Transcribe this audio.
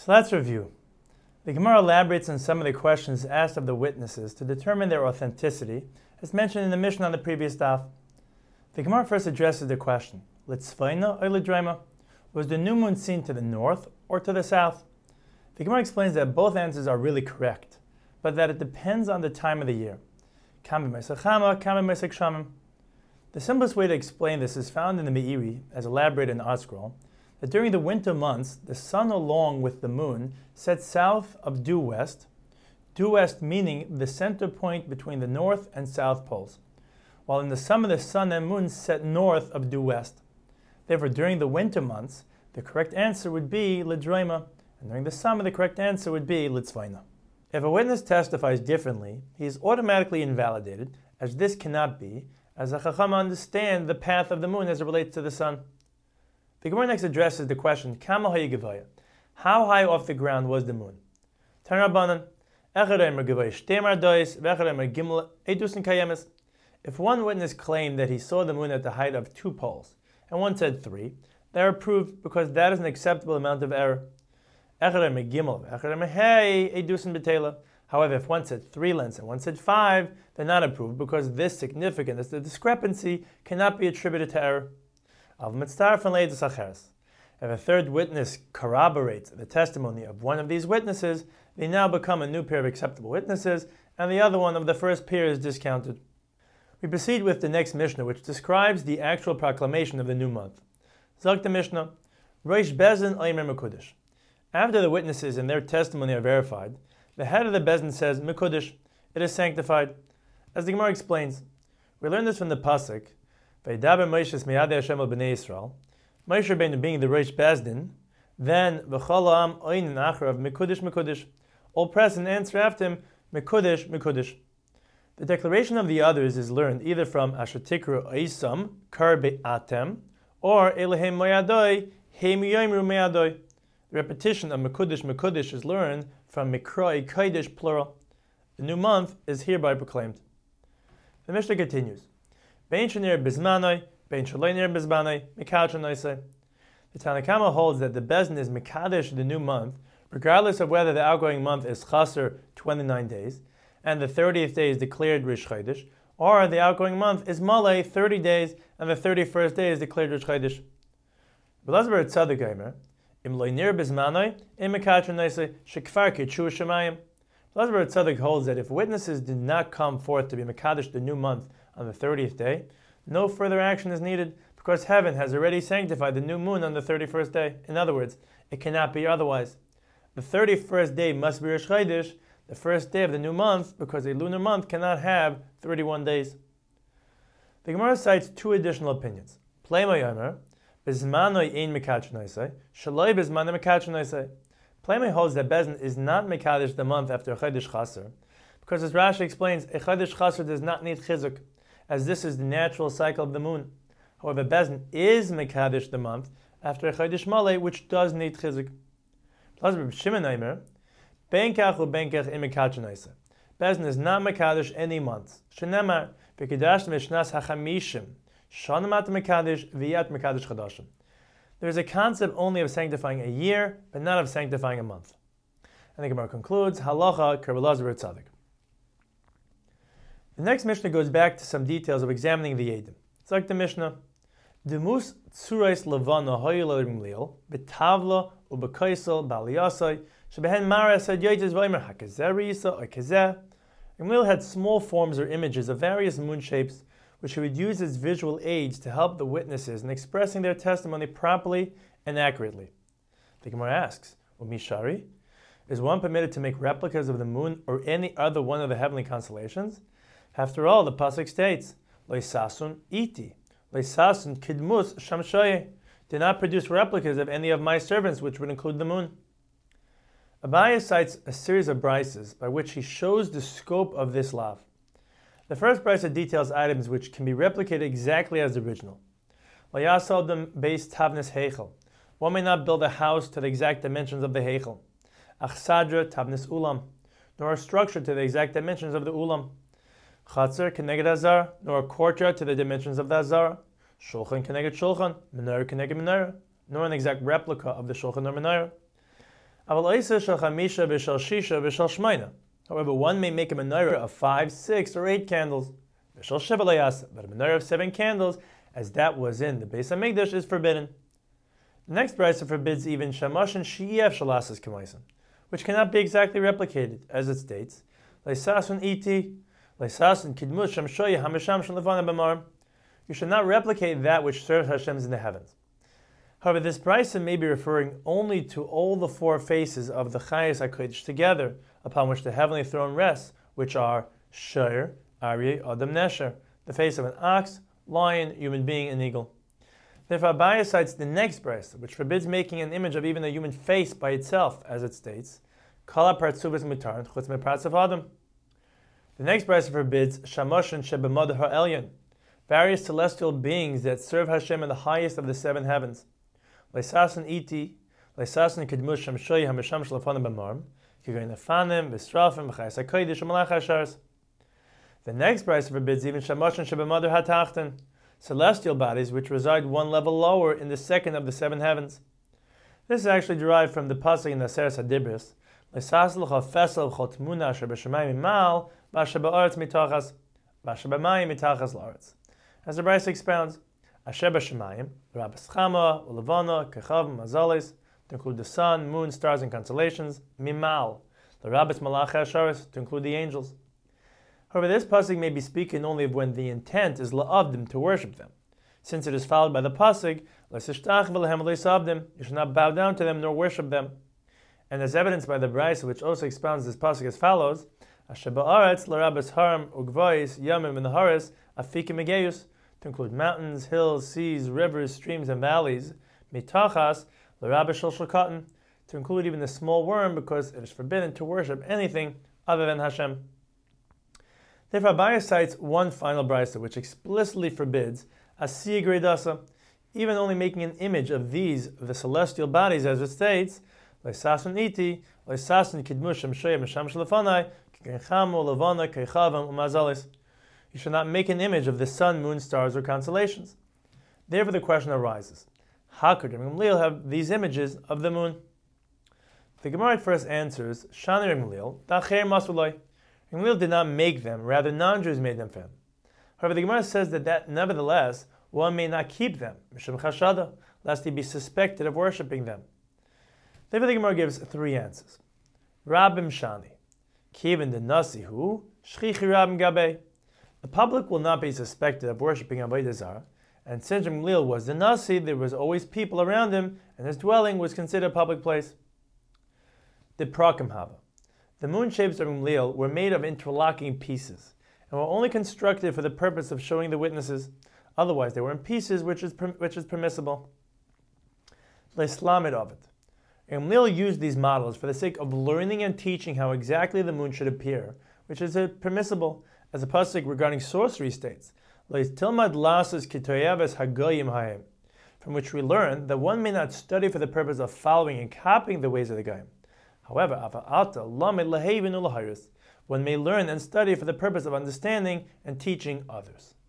So let's review. The Gemara elaborates on some of the questions asked of the witnesses to determine their authenticity, as mentioned in the Mishnah on the previous daf. The Gemara first addresses the question, Litzvayna or Lidrema? Was the new moon seen to the north or to the south? The Gemara explains that both answers are really correct, but that it depends on the time of the year. The simplest way to explain this is found in the Meiri, as elaborated in the ArtScroll, that during the winter months, the sun along with the moon sets south of due west meaning the center point between the north and south poles, while in the summer the sun and moon set north of due west. Therefore, during the winter months, the correct answer would be Lidrema, and during the summer the correct answer would be Litzvayna. If a witness testifies differently, he is automatically invalidated, as this cannot be, as the Chacham understand the path of the moon as it relates to the sun. The Gemara next addresses the question, Kama hayigavaya? How high off the ground was the moon? Tanrabanan, if one witness claimed that he saw the moon at the height of 2 poles, and one said 3, they are approved because that is an acceptable amount of error. However, if one said 3 lengths and one said 5, they're not approved because this significance, the discrepancy, cannot be attributed to error. If a third witness corroborates the testimony of one of these witnesses, they now become a new pair of acceptable witnesses, and the other one of the first pair is discounted. We proceed with the next Mishnah, which describes the actual proclamation of the new month. Zog the Mishnah, Rosh Bezin Omer Mekudesh. After the witnesses and their testimony are verified, the head of the Bezin says, Mekudesh, it is sanctified. As the Gemara explains, we learn this from the Pasuk, Vaydaber Moshe miyadei Hashem al bnei Yisrael, Moshe Rabbeinu being the Rosh Bezdin, then V'chol ha'am oinin acharav Mekudesh Mekudesh, all present answer after him, Mekudesh Mekudesh. The declaration of the others is learned either from Asher Tikru Oisam, Kar Be'atem, or Elohem Moyadoi, Heim Yoimru Me'adoi. The repetition of Mekudesh Mekudesh is learned from Mikroi Kodesh plural. The new month is hereby proclaimed. The Mishnah continues. Bein shenir bizmanoi, bein shaloinir bizmanoi, mikadsh noisei. The Tanna Kama holds that the Bezin is Mekadesh the new month, regardless of whether the outgoing month is Chaser 29 days, and the 30th day is declared Rish Chodesh, or the outgoing month is Malay 30 days, and the 31st day is declared Rish Chodesh. Belazber Tzaddik Eimer, Im loinir bizmanoi, im mikadsh noisei, shekfar kitchu shemayim. Belazber Tzaddik holds that if witnesses did not come forth to be Mekadesh the new month on the 30th day, no further action is needed because heaven has already sanctified the new moon on the 31st day. In other words, it cannot be otherwise. The 31st day must be Rosh Chodesh, the first day of the new month, because a lunar month cannot have 31 days. The Gemara cites 2 additional opinions. Plema Yomer, Bizmanoi ein Mekadsh noisei, Shaloi Bizmanoi Mekadsh noisei. Plema holds that Bezin is not Mekadesh the month after a Chodesh Chaser, because as Rashi explains, a Chodesh Chaser does not need Chizuk, as this is the natural cycle of the moon. However, Bezin is Mekadesh the month after a Chodesh Malay, which does need Chizuk. Plus, Reb Shimon Eimer, Benkach u Benkach im Mekadsh noisei. Bezin is not Mekadesh any months. Shenemar, V'kidash Mishnas HaChamishim, Shanamat Mekadesh, V'yat Mekadesh Chadashim. There is a concept only of sanctifying a year, but not of sanctifying a month. And the Gemara concludes, Halacha Kerbelazar Tzaddik. The next Mishnah goes back to some details of examining the Eidim. It's like the Mishnah, Demus Tzurais Levana Hoyel Liel, Betavla Ubekaisel Baliyasai, Shebehen Mara said Yoitis Vaimer Hakazer Yisa or Kazer. Gamliel had small forms or images of various moon shapes, which he would use as visual aids to help the witnesses in expressing their testimony properly and accurately. The Gemara asks, Umishari, is one permitted to make replicas of the moon or any other one of the heavenly constellations? After all, the pasuk states, Leisasun iti, Leisasun kidmus shamshaye, did not produce replicas of any of my servants, which would include the moon. Abaye cites a series of brises by which he shows the scope of this lav. The first brisa details items which can be replicated exactly as the original. Layasaldem base tavnes heichel. One may not build a house to the exact dimensions of the heichel. Achsadra tavnes ulam, nor a structure to the exact dimensions of the ulam. Chatzer keneged azar, nor a courtyard to the dimensions of the azar. Shulchan keneged shulchan, menorah keneged menorah, nor an exact replica of the shulchan or menorah. However, one may make a menorah of 5, 6, or 8 candles. But a menorah of 7 candles, as that was in the Beis Hamikdash, is forbidden. The next brisa forbids even shamash and she'iev shalasas k'maisim, which cannot be exactly replicated, as it states, leisasun iti, leisasun kidmus shamshoya hamisham shalevana b'mar. You should not replicate that which serves Hashem's in the heavens. However, this brisa may be referring only to all the 4 faces of the Chayes HaKodesh together, upon which the heavenly throne rests, which are Shir, Aryeh, Adam, Nesher, the face of an ox, lion, human being, and eagle. Therefore, Abaye cites the next brisa, which forbids making an image of even a human face by itself, as it states, Kala partzuvas mutar chutz mepartzav Adam. The next brisa forbids Shamoshin shebemad ha'elyon, various celestial beings that serve Hashem in the highest of the 7 heavens. Leisasan iti, leisasan kedmus shamshoy hamisham shalafana b'marm, kigoyin nefanim, b'srafim, b'chayis ha'kodesh, u'malach ha'shars. The next brisa forbids even Shamoshin shebemad ha'tachten, celestial bodies which reside 1 level lower in the 2nd of the 7 heavens. This is actually derived from the pasuk in the Aseres HaDibros, Leisas l'cha fesel v'chol tmuna asher b'shamayim mimal, v'asher ba'aretz mitachas, v'asher b'mayim mitachas la'aretz. As the brisa expounds, Asher b'shamayim, Rabbas Chama, Ulevana, Kechav, Mazalis, to include the sun, moon, stars, and constellations, Mimal, the Rabbas Malach HaSharis, to include the angels. However, this pasuk may be speaking only of when the intent is la'avdim, to worship them, since it is followed by the pasuk, L'sishtach v'lehem l'isavdim, you should not bow down to them nor worship them. And as evidenced by the brisa, which also expounds this pasuk as follows, Asher ba'aretz l'Rabbas haram ugvais yamim and haris afikim megeyus, to include mountains, hills, seas, rivers, streams, and valleys, mitachas, l'Rabbas shel shulkatan, to include even the small worm, because it is forbidden to worship anything other than Hashem. Therefore, Abaye cites one final brisa, which explicitly forbids asiyah gredasa, even only making an image of these, the celestial bodies, as it states, leisasun iti, leisasun kidmush shamshoya misham shalafanai, k'kenchamo, levana, k'echavam, umazalis. You should not make an image of the sun, moon, stars, or constellations. Therefore, the question arises, how could Rabbi Gamliel have these images of the moon? The Gemara first answers, Shani Rabbi Gamliel, Dacher Masulai. Rabbi Gamliel did not make them, rather non-Jews made them for him. However, the Gemara says that nevertheless, one may not keep them, Mishum Chashada, lest he be suspected of worshipping them. Therefore, the Gemara gives 3 answers. Rabbim Shani, Kivin the Nasihu, Shchichi Rabbim Gabei. The public will not be suspected of worshipping Avodah Zarah, and since Rabbi Gamliel was the Nasi, there was always people around him, and his dwelling was considered a public place. The Prakim Hava. The moon shapes of Rabbi Gamliel were made of interlocking pieces, and were only constructed for the purpose of showing the witnesses. Otherwise, they were in pieces, which is permissible. Leislamid of it. Rabbi Gamliel used these models for the sake of learning and teaching how exactly the moon should appear, which is permissible, as the pasuk regarding sorcery states, from which we learn that one may not study for the purpose of following and copying the ways of the Goyim. However, one may learn and study for the purpose of understanding and teaching others.